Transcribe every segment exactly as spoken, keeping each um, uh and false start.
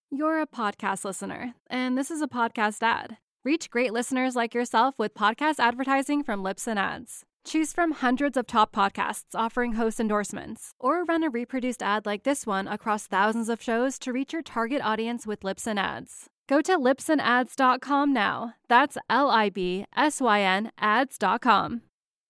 You're a podcast listener, and this is a podcast ad. Reach great listeners like yourself with podcast advertising from Libsyn Ads. Choose from hundreds of top podcasts offering host endorsements, or run a reproduced ad like this one across thousands of shows to reach your target audience with Libsyn Ads. Go to libsyn ads dot com now. That's L I B S Y N ads dot com.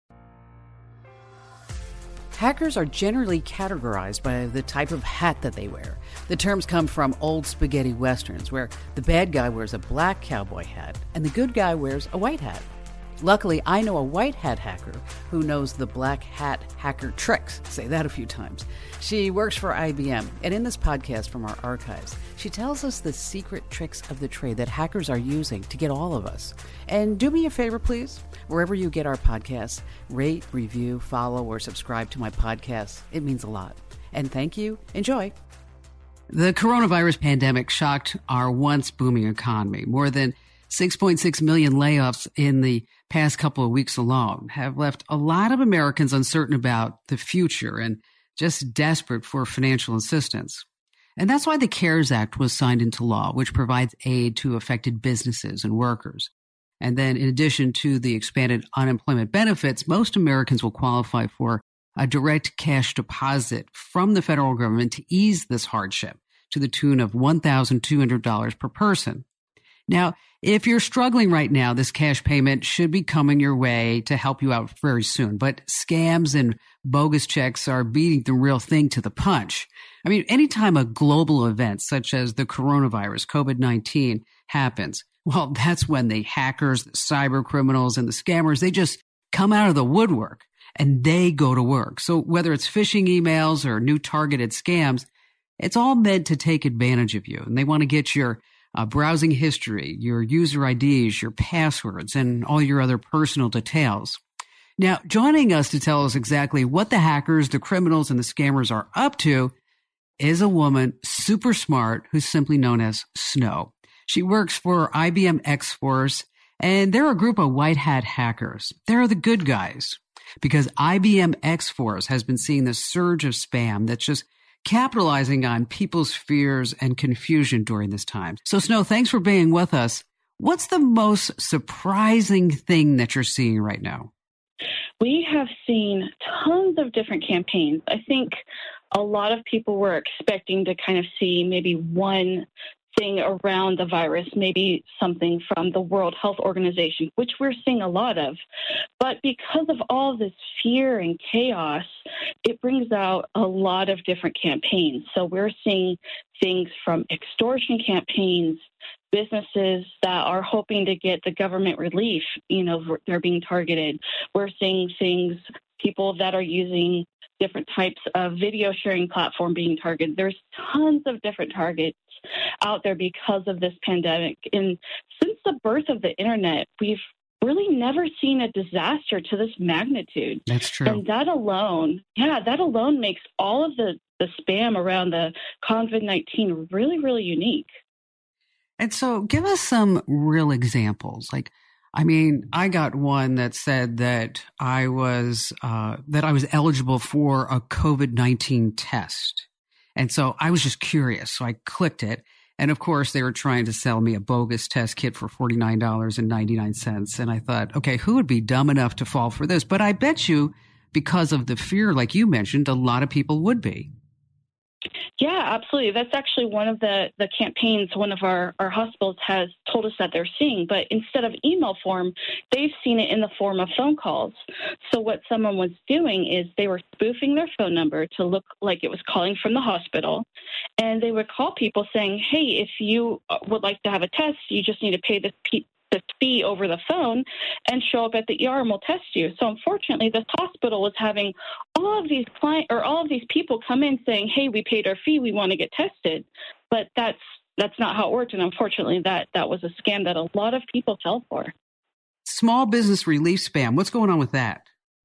Hackers are generally categorized by the type of hat that they wear. The terms come from old spaghetti westerns, where the bad guy wears a black cowboy hat and the good guy wears a white hat. Luckily, I know a white hat hacker who knows the black hat hacker tricks. Say that a few times. She works for I B M, and in this podcast from our archives, she tells us the secret tricks of the trade that hackers are using to get all of us. And do me a favor, please. Wherever you get our podcasts, rate, review, follow, or subscribe to my podcast. It means a lot. And thank you. Enjoy. The coronavirus pandemic shocked our once booming economy. More than six point six million layoffs in the past couple of weeks alone have left a lot of Americans uncertain about the future and just desperate for financial assistance. And that's why the CARES Act was signed into law, which provides aid to affected businesses and workers. And then in addition to the expanded unemployment benefits, most Americans will qualify for a direct cash deposit from the federal government to ease this hardship to the tune of one thousand two hundred dollars per person. Now, if you're struggling right now, this cash payment should be coming your way to help you out very soon. But scams and bogus checks are beating the real thing to the punch. I mean, anytime a global event such as the coronavirus, COVID nineteen, happens, well, that's when the hackers, the cyber criminals, and the scammers, they just come out of the woodwork and they go to work. So whether it's phishing emails or new targeted scams, it's all meant to take advantage of you. And they want to get your uh, browsing history, your user I Ds, your passwords, and all your other personal details. Now, joining us to tell us exactly what the hackers, the criminals, and the scammers are up to is a woman super smart who's simply known as Snow. She works for I B M X-Force, and they're a group of white hat hackers. They're the good guys because I B M X-Force has been seeing this surge of spam that's just capitalizing on people's fears and confusion during this time. So, Snow, thanks for being with us. What's the most surprising thing that you're seeing right now? We have seen tons of different campaigns. I think a lot of people were expecting to kind of see maybe one thing around the virus, maybe something from the World Health Organization, which we're seeing a lot of. But because of all this fear and chaos, it brings out a lot of different campaigns. So we're seeing things from extortion campaigns, businesses that are hoping to get the government relief, you know, they're being targeted. We're seeing things, people that are using different types of video sharing platform being targeted. There's tons of different targets out there because of this pandemic. And since the birth of the internet, we've really never seen a disaster to this magnitude. That's true. And that alone, yeah, that alone makes all of the, the spam around the COVID nineteen really, really unique. And so give us some real examples. Like, I mean, I got one that said that I was, uh, that I was eligible for a COVID nineteen test. And so I was just curious. So I clicked it. And of course, they were trying to sell me a bogus test kit for forty-nine dollars and ninety-nine cents. And I thought, okay, who would be dumb enough to fall for this? But I bet you, because of the fear, like you mentioned, a lot of people would be. Yeah, absolutely. That's actually one of the, the campaigns one of our, our hospitals has told us that they're seeing. But instead of email form, they've seen it in the form of phone calls. So what someone was doing is they were spoofing their phone number to look like it was calling from the hospital. And they would call people saying, hey, if you would like to have a test, you just need to pay this pe- the fee over the phone and show up at the E R and we'll test you. So unfortunately, this hospital was having all of these client or all of these people come in saying, hey, we paid our fee, we want to get tested. But that's that's not how it worked. And unfortunately, that that was a scam that a lot of people fell for. Small business relief spam. What's going on with that?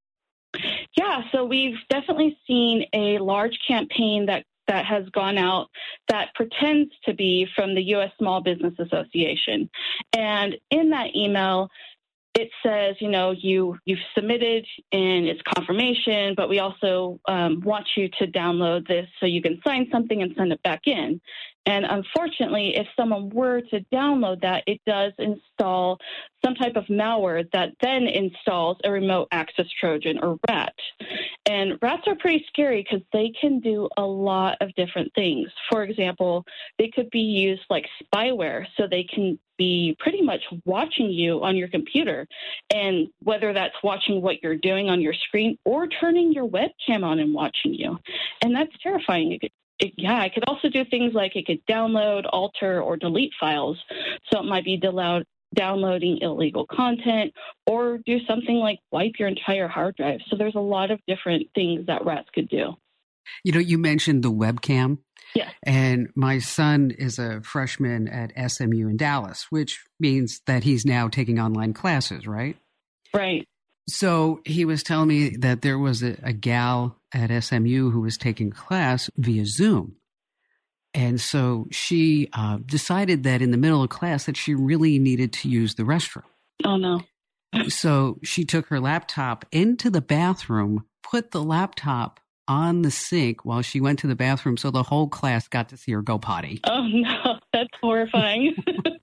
Yeah, so we've definitely seen a large campaign that that has gone out that pretends to be from the U S Small Business Association. And in that email, it says, you know, you, you've submitted and it's confirmation, but we also um, want you to download this so you can sign something and send it back in. And unfortunately, if someone were to download that, it does install some type of malware that then installs a remote access Trojan or rat. And rats are pretty scary because they can do a lot of different things. For example, they could be used like spyware, so they can be pretty much watching you on your computer. And whether that's watching what you're doing on your screen or turning your webcam on and watching you. And that's terrifying. It could It, yeah, it could also do things like it could download, alter, or delete files. So it might be deloud, downloading illegal content or do something like wipe your entire hard drive. So there's a lot of different things that rats could do. You know, you mentioned the webcam. Yeah. And my son is a freshman at S M U in Dallas, which means that he's now taking online classes, right? Right. So he was telling me that there was a, a gal at S M U who was taking a class via Zoom. And so she uh, decided that in the middle of class that she really needed to use the restroom. Oh, no. So she took her laptop into the bathroom, put the laptop on the sink while she went to the bathroom. So the whole class got to see her go potty. Oh, no. That's horrifying.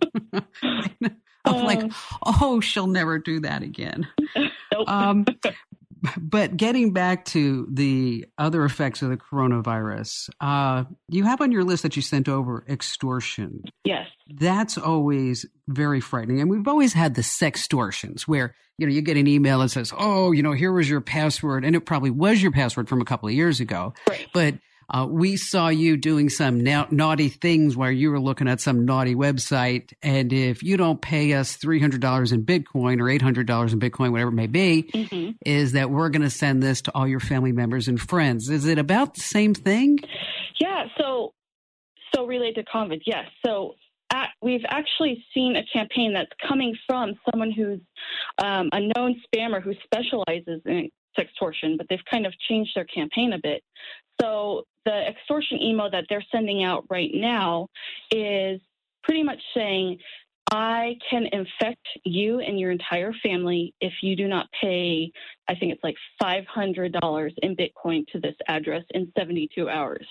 I'm like, oh, she'll never do that again. Nope. Um, but getting back to the other effects of the coronavirus, uh, you have on your list that you sent over extortion. Yes. That's always very frightening. And we've always had the sextortions where, you know, you get an email that says, oh, you know, here was your password. And it probably was your password from a couple of years ago. Right. But Uh, we saw you doing some na- naughty things where you were looking at some naughty website. And if you don't pay us three hundred dollars in Bitcoin or eight hundred dollars in Bitcoin, whatever it may be, mm-hmm. is that we're going to send this to all your family members and friends. Is it about the same thing? Yeah. So, so related to COVID. Yes. So at, we've actually seen a campaign that's coming from someone who's um, a known spammer who specializes in sextortion, but they've kind of changed their campaign a bit. So the extortion email that they're sending out right now is pretty much saying, I can infect you and your entire family if you do not pay, I think it's like five hundred dollars in Bitcoin to this address in seventy-two hours.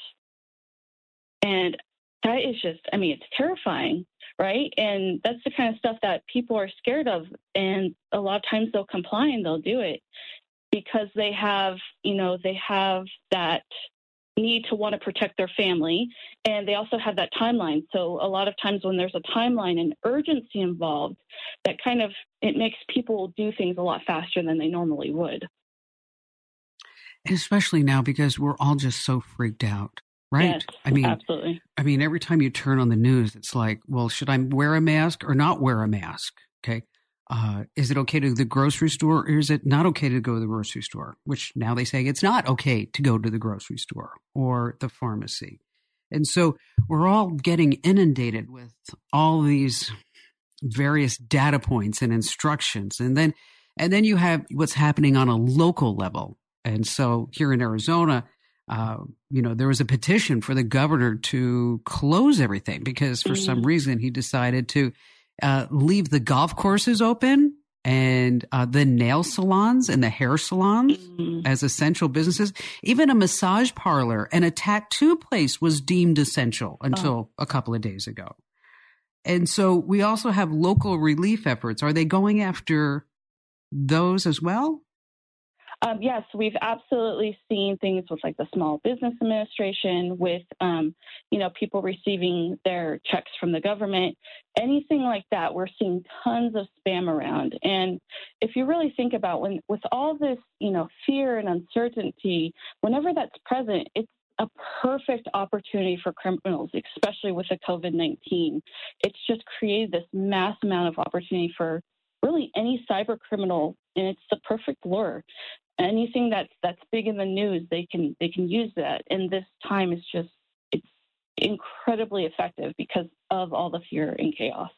And that is just, I mean, it's terrifying, right? And that's the kind of stuff that people are scared of. And a lot of times they'll comply and they'll do it because they have, you know, they have that need to want to protect their family. And they also have that timeline. So a lot of times when there's a timeline and urgency involved, that kind of, it makes people do things a lot faster than they normally would. And especially now because we're all just so freaked out, right? Yes, I mean, absolutely. I mean, every time you turn on the news, it's like, well, should I wear a mask or not wear a mask? Okay. Uh, is it okay to the grocery store or is it not okay to go to the grocery store? Which now they say it's not okay to go to the grocery store or the pharmacy. And so we're all getting inundated with all these various data points and instructions. And then, and then you have what's happening on a local level. And so here in Arizona, uh, you know, there was a petition for the governor to close everything because for mm. some reason he decided to Uh, leave the golf courses open and uh, the nail salons and the hair salons mm-hmm. as essential businesses. Even a massage parlor and a tattoo place was deemed essential until oh. a couple of days ago. And so we also have local relief efforts. Are they going after those as well? Um, yes, we've absolutely seen things with like the Small Business Administration, with, um, you know, people receiving their checks from the government, anything like that. We're seeing tons of spam around. And if you really think about when, with all this, you know, fear and uncertainty, whenever that's present, it's a perfect opportunity for criminals, especially with the COVID nineteen. It's just created this mass amount of opportunity for really any cyber criminal, and it's the perfect lure. Anything that's that's big in the news, they can they can use that. And this time is just it's incredibly effective because of all the fear and chaos.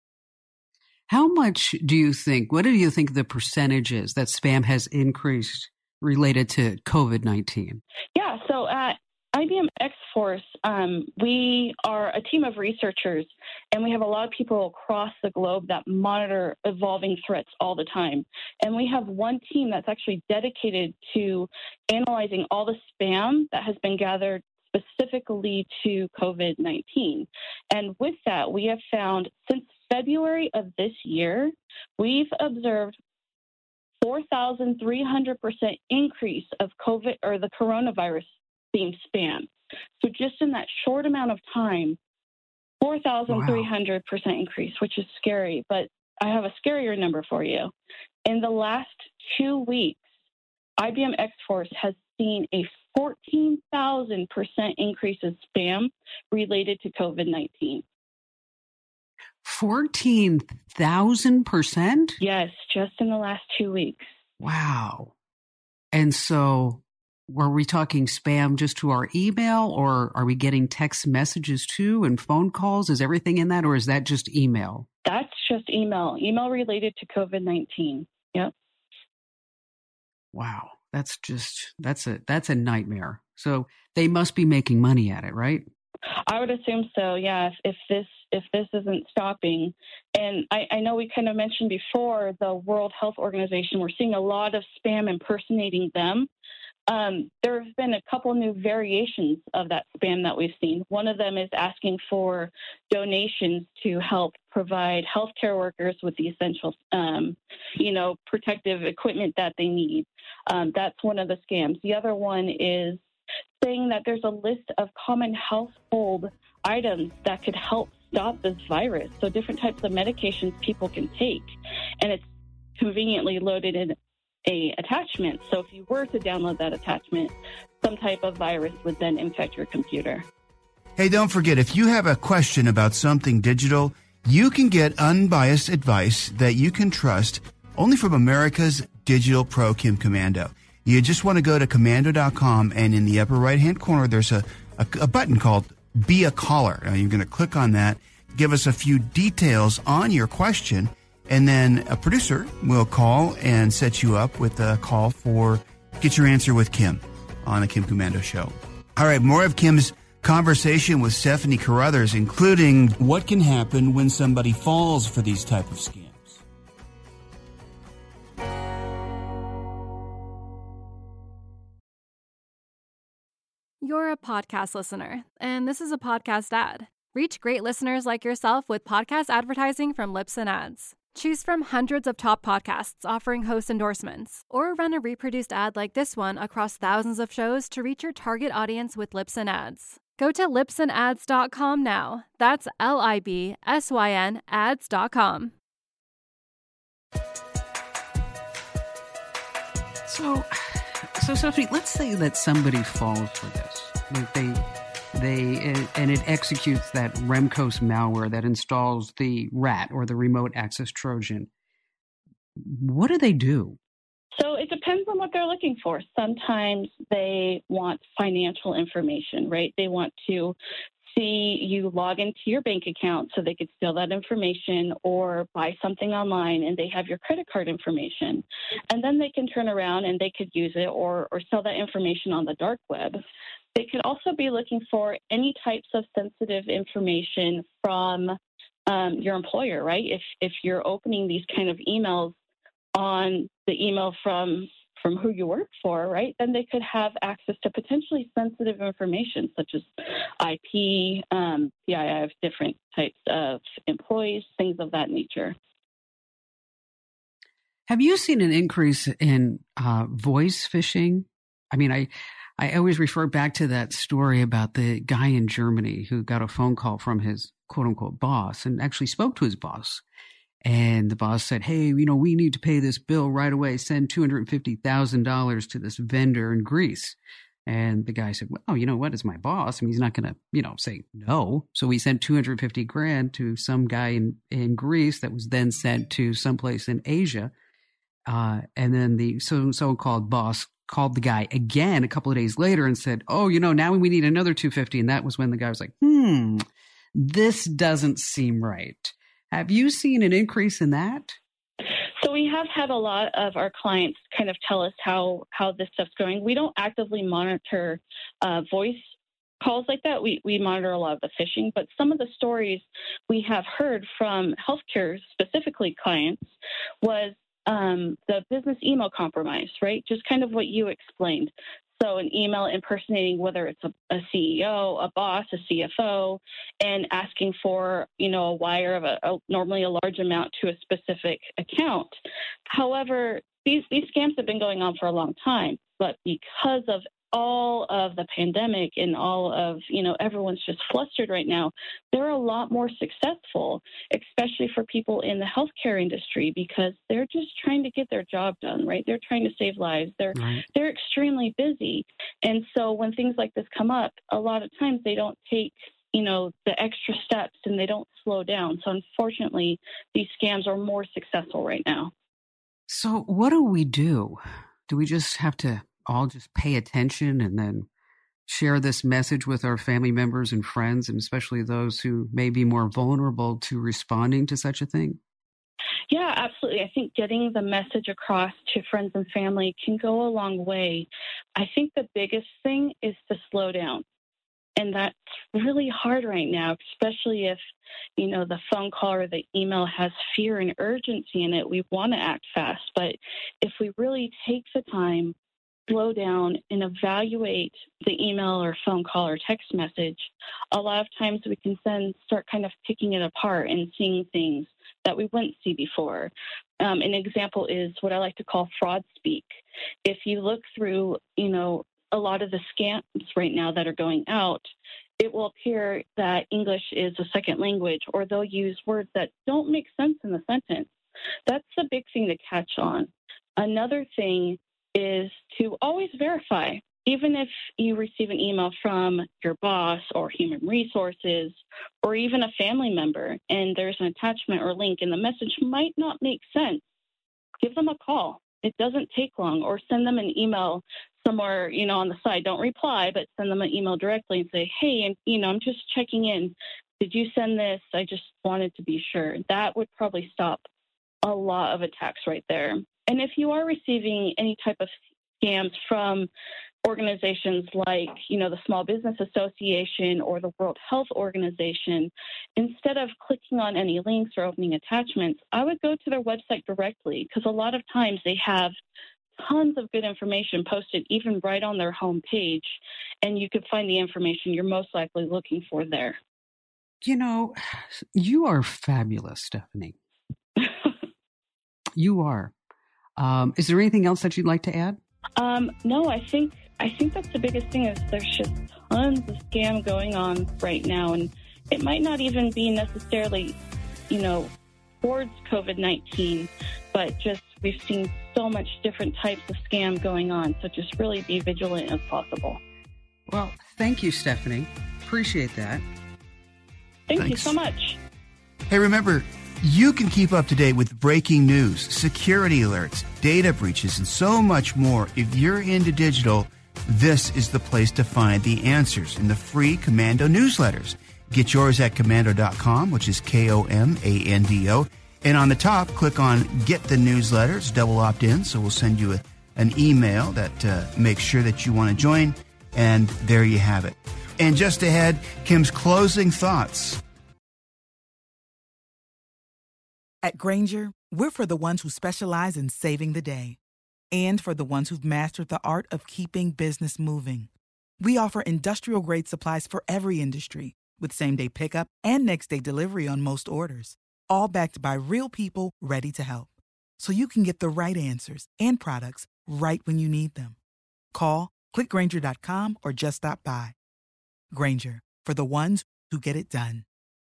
How much do you think? What do you think the percentage is that spam has increased related to COVID nineteen? Yeah, so at I B M X-Force, um, we are a team of researchers, and we have a lot of people across the globe that monitor evolving threats all the time. And we have one team that's actually dedicated to analyzing all the spam that has been gathered specifically to COVID nineteen. And with that, we have found since February of this year, we've observed four thousand three hundred percent increase of COVID or the coronavirus themed spam. So just in that short amount of time, four thousand three hundred percent wow. increase, which is scary. But I have a scarier number for you. In the last two weeks, I B M X-Force has seen a fourteen thousand percent increase in spam related to COVID nineteen. fourteen thousand percent? Yes, just in the last two weeks. Wow. And so were we talking spam just to our email, or are we getting text messages too and phone calls? Is everything in that, or is that just email? That's just email, email related to COVID nineteen. Yep. Wow. That's just, that's a, that's a nightmare. So they must be making money at it, right? I would assume so. Yeah. If, if this, if this isn't stopping, and I, I know we kind of mentioned before the World Health Organization, we're seeing a lot of spam impersonating them. Um, there have been a couple new variations of that spam that we've seen. One of them is asking for donations to help provide healthcare workers with the essential, um, you know, protective equipment that they need. Um, that's one of the scams. The other one is saying that there's a list of common household items that could help stop this virus. So different types of medications people can take, and it's conveniently loaded in a attachment. So if you were to download that attachment, some type of virus would then infect your computer. Hey, don't forget, if you have a question about something digital, you can get unbiased advice that you can trust only from America's Digital Pro, Kim Komando. You just want to go to komando dot com, and in the upper right-hand corner, there's a, a, a button called Be a Caller. Now, you're going to click on that, give us a few details on your question, and then a producer will call and set you up with a call for Get Your Answer with Kim on the Kim Komando Show. All right, more of Kim's conversation with Stephanie Carruthers, including what can happen when somebody falls for these type of scams. You're a podcast listener, and this is a podcast ad. Reach great listeners like yourself with podcast advertising from Libsyn Ads. Choose from hundreds of top podcasts offering host endorsements, or run a reproduced ad like this one across thousands of shows to reach your target audience with Libsyn Ads. Go to libsyn ads dot com now. That's L I B S Y N ads dot com. So, so Sophie, let's say that somebody falls for this. Like they, they, and it executes that Remcos malware that installs the rat or the remote access Trojan. What do they do? So it depends on what they're looking for. Sometimes they want financial information, right? They want to see you log into your bank account so they could steal that information, or buy something online and they have your credit card information. And then they can turn around and they could use it or, or sell that information on the dark web. They could also be looking for any types of sensitive information from um, your employer, right? If if you're opening these kind of emails on the email from from who you work for, right, then they could have access to potentially sensitive information such as I P, um, P I I of different types of employees, things of that nature. Have you seen an increase in uh, voice phishing? I mean, I I always refer back to that story about the guy in Germany who got a phone call from his quote-unquote boss and actually spoke to his boss. And the boss said, hey, you know, we need to pay this bill right away. Send two hundred fifty thousand dollars to this vendor in Greece. And the guy said, well, you know what? It's my boss. I mean, he's not going to, you know, say no. So he sent two hundred fifty grand to some guy in, in Greece that was then sent to someplace in Asia. Uh, and then the so, so-called boss called the guy again a couple of days later and said, oh, you know, now we need another two hundred fifty. And that was when the guy was like, hmm, this doesn't seem right. Have you seen an increase in that? So we have had a lot of our clients kind of tell us how, how this stuff's going. We don't actively monitor uh, voice calls like that. We, we monitor a lot of the phishing, but some of the stories we have heard from healthcare, specifically clients, was um, the business email compromise, right? Just kind of what you explained. So an email impersonating whether it's a, a C E O, a boss, a C F O, and asking for, you know, a wire of a, a normally a large amount to a specific account. However, these, these scams have been going on for a long time, but because of all of the pandemic and all of, you know, everyone's just flustered right now, they're a lot more successful, especially for people in the healthcare industry, because they're just trying to get their job done, right? They're trying to save lives. They're right. They're extremely busy. And so when things like this come up, a lot of times they don't take, you know, the extra steps and they don't slow down. So unfortunately, these scams are more successful right now. So what do we do? Do we just have to all just pay attention and then share this message with our family members and friends, and especially those who may be more vulnerable to responding to such a thing? Yeah, absolutely. I think getting the message across to friends and family can go a long way. I think the biggest thing is to slow down. And that's really hard right now, especially if, you know, the phone call or the email has fear and urgency in it. We want to act fast. But if we really take the time, slow down, and evaluate the email or phone call or text message, a lot of times we can then start kind of picking it apart and seeing things that we wouldn't see before. Um, an example is what I like to call fraud speak. If you look through, you know, a lot of the scams right now that are going out, it will appear that English is a second language, or they'll use words that don't make sense in the sentence. That's a big thing to catch on. Another thing is to always verify. Even if you receive an email from your boss or human resources or even a family member and there's an attachment or link and the message might not make sense, give them a call. It doesn't take long, or send them an email somewhere, you know, on the side. Don't reply, but send them an email directly and say, hey, and you know, I'm just checking in. Did you send this? I just wanted to be sure. That would probably stop a lot of attacks right there. And if you are receiving any type of scams from organizations like, you know, the Small Business Association or the World Health Organization, instead of clicking on any links or opening attachments, I would go to their website directly, because a lot of times they have tons of good information posted even right on their homepage, and you could find the information you're most likely looking for there. You know, you are fabulous, Stephanie. You are. Um, is there anything else that you'd like to add? Um, no, I think I think that's the biggest thing is there's just tons of scam going on right now, and it might not even be necessarily, you know, towards COVID nineteen, but just we've seen so much different types of scam going on. So just really be vigilant as possible. Well, thank you, Stephanie. Appreciate that. Thank Thanks. you so much. Hey, remember, you can keep up to date with breaking news, security alerts, data breaches, and so much more. If you're into digital, this is the place to find the answers in the free Komando newsletters. Get yours at komando dot com, which is K O M A N D O. And on the top, click on Get the Newsletters, double opt-in, so we'll send you a, an email that uh, makes sure that you want to join, and there you have it. And just ahead, Kim's closing thoughts. At Grainger, we're for the ones who specialize in saving the day, and for the ones who've mastered the art of keeping business moving. We offer industrial-grade supplies for every industry, with same-day pickup and next-day delivery on most orders, all backed by real people ready to help. So you can get the right answers and products right when you need them. Call, click Grainger dot com, or just stop by. Grainger, for the ones who get it done.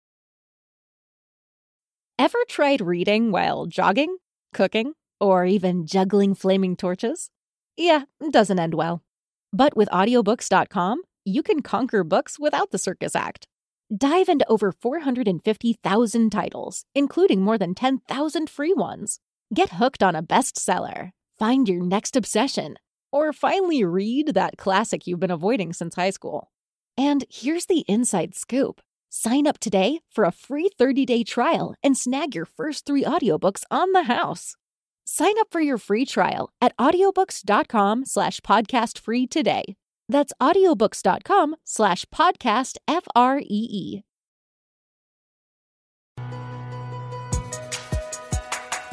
Ever tried reading while jogging, cooking, or even juggling flaming torches? Yeah, it doesn't end well. But with audiobooks dot com, you can conquer books without the circus act. Dive into over four hundred fifty thousand titles, including more than ten thousand free ones. Get hooked on a bestseller, find your next obsession, or finally read that classic you've been avoiding since high school. And here's the inside scoop. Sign up today for a free thirty-day trial and snag your first three audiobooks on the house. Sign up for your free trial at audiobooks dot com slash podcast free today. That's audiobooks dot com slash podcast F R E E.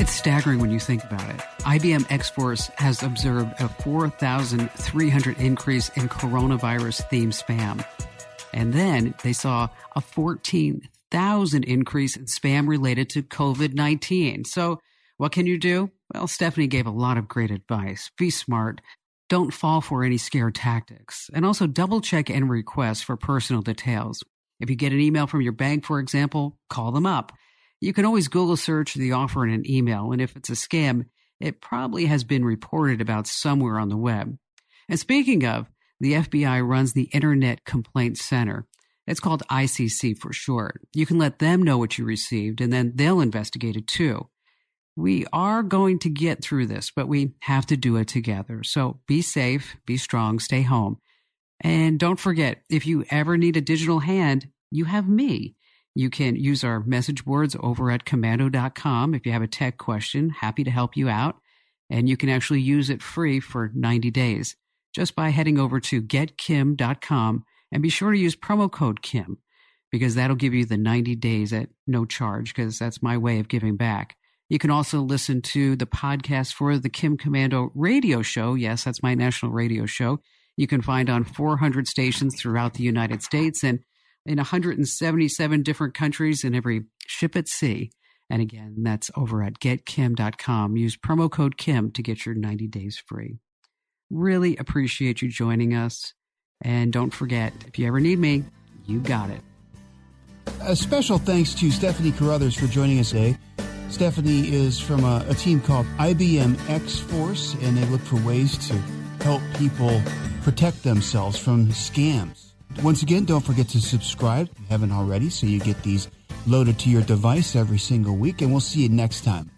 It's staggering when you think about it. I B M X-Force has observed a four thousand three hundred increase in coronavirus-themed spam. And then they saw a fourteen thousand increase in spam related to covid nineteen. So what can you do? Well, Stephanie gave a lot of great advice. Be smart. Don't fall for any scare tactics. And also double-check any requests for personal details. If you get an email from your bank, for example, call them up. You can always Google search the offer in an email, and if it's a scam, it probably has been reported about somewhere on the web. And speaking of, the F B I runs the Internet Complaint Center. It's called I C C for short. You can let them know what you received, and then they'll investigate it too. We are going to get through this, but we have to do it together. So be safe, be strong, stay home. And don't forget, if you ever need a digital hand, you have me. You can use our message boards over at komando dot com. If you have a tech question, happy to help you out. And you can actually use it free for ninety days just by heading over to get kim dot com, and be sure to use promo code Kim, because that'll give you the ninety days at no charge, because that's my way of giving back. You can also listen to the podcast for the Kim Komando radio show. Yes, that's my national radio show. You can find on four hundred stations throughout the United States and in one hundred seventy-seven different countries in every ship at sea. And again, that's over at get kim dot com. Use promo code Kim to get your ninety days free. Really appreciate you joining us. And don't forget, if you ever need me, you got it. A special thanks to Stephanie Carruthers for joining us today. Stephanie is from a, a team called I B M X-Force, and they look for ways to help people protect themselves from scams. Once again, don't forget to subscribe if you haven't already, so you get these loaded to your device every single week, and we'll see you next time.